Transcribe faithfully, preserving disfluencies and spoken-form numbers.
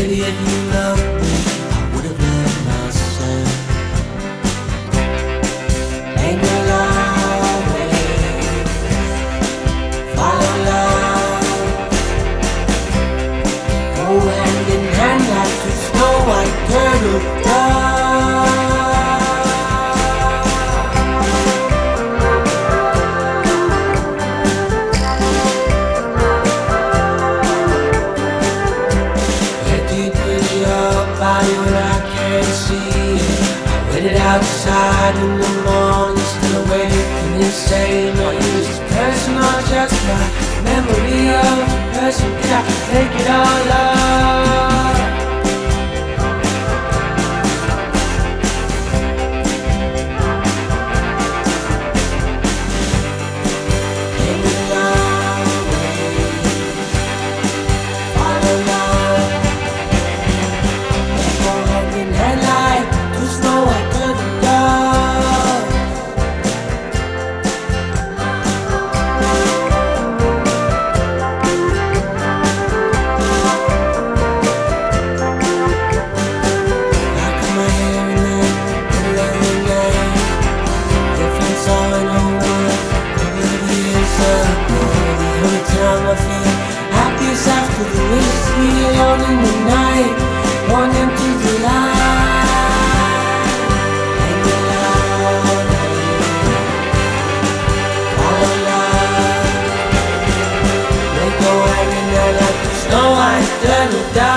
Baby, if you loved me, I would have let myself hang along, follow love, go hand in hand like two snow white turtle doves. Body when I can't see it. I waited outside in the morning, still awake insane. Are you just a person or just my memory of a person? Can I take it all up? Hang along, follow love. I feel happiest after the whiskey, alone in the night, born into the light. Hang along, follow love. They go hand in hand like the snow white turtle dove.